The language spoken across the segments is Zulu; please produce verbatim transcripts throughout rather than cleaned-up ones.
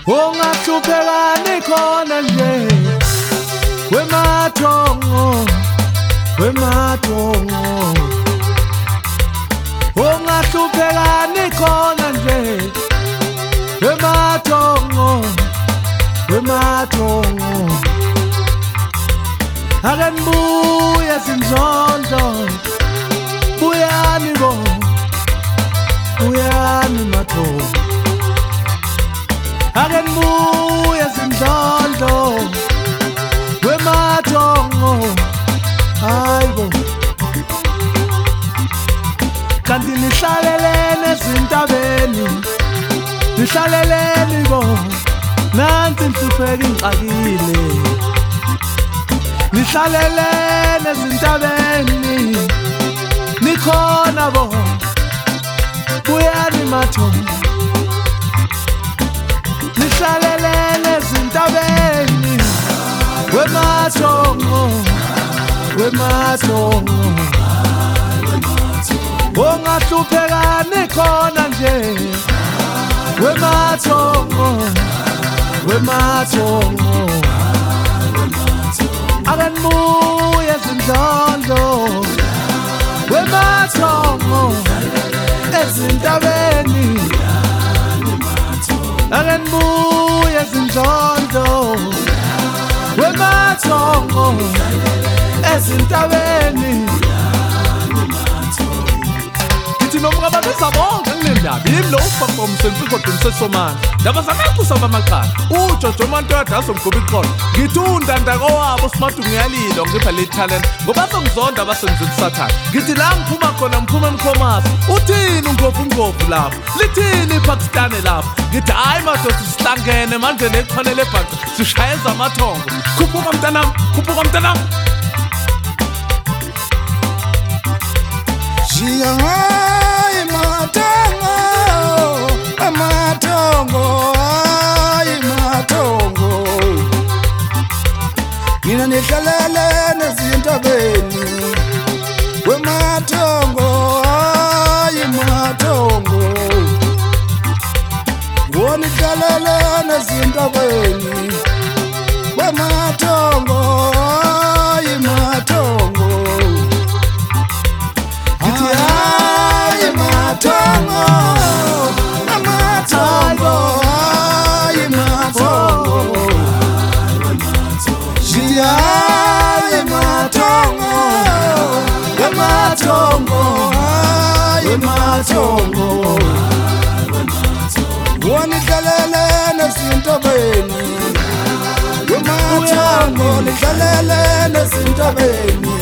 Ungahluphekani khona nje wemathongo wemathongo Ungahluphekani khona nje wemathongo wemathongo Akanbuya zinzondo buyani bo buyani mathongo Akanbuya zinzondo wemathongo hayibo kanti nihlalelene ezintabeni nihlalelene bo nansi nhlupheka ingxakile nihlalelene ezintabeni nikhona bo buyani mathongo nihlalelene ezintabeni wemathongo wemathongo Ungahluphekani khona nje wemathongo wemathongo Akanbuya zinzondo wemathongo ezintabeni Akanbuya zinzondo wemathongo ezintabeni Nomrababisa bonke kunendaba yimlo ufakwa umsensi kodwa umsesomana ndaba zakakhusa bamakhala uJojo Mantoda asomgoba iqolo ngithi undandako wabo smart ngiyalilo ngipha le talent ngoba songizonda abasenze kusathana ngithi la ngiphuma khona ngiphuma eMkhomasi uthini ungophu ngophu lapho lithini iPakistan lapho ngithi hayi madoda sihlangene manje nekhonele ebhaqa sishayeza amathongo khuphuka mntanami khuphuka mntanami Jia matongo, matongo, ay matongo. Mina nihlalelene ezintabeni, we matongo, ay matongo. Wo nihlalelene ezintabeni, we matongo, ay matongo. Matongo, matongo, ay matongo, jia matongo, matongo, ay matongo, wanikalelene ezintabeni, matongo, nikalelene ezintabeni.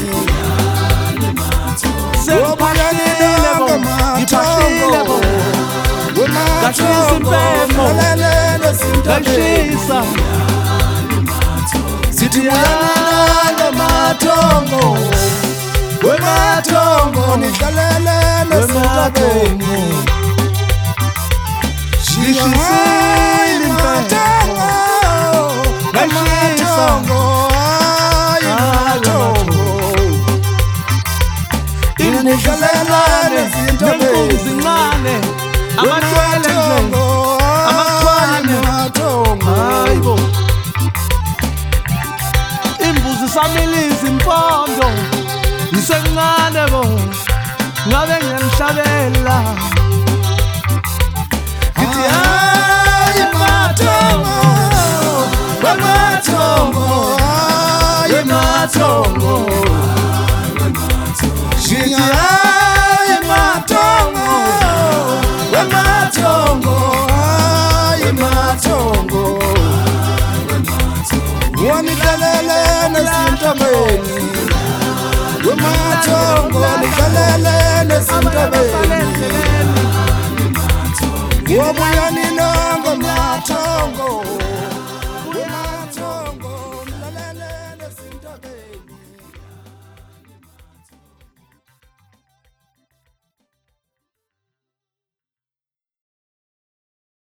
Sengiphahlile bo ngiphahlile bo ngashisa impembo ngashisa sithi muyana mathongo wemathongo nihlalelene ezintabeni ngishisile impembo ngashisa nihlalelene ezintabeni zincane amathwele nje amathwele mathongo hayibo imbuzi samiliza impondo ngisencane bo ngabe ngiyanhlabela ngithi hayi mathongo mathongo ay mathongo Jia matongo, we matongo, ay matongo. Wanikalelene ezintabeni, we matongo, nikalelene ezintabeni. Wabuyani nongo matongo.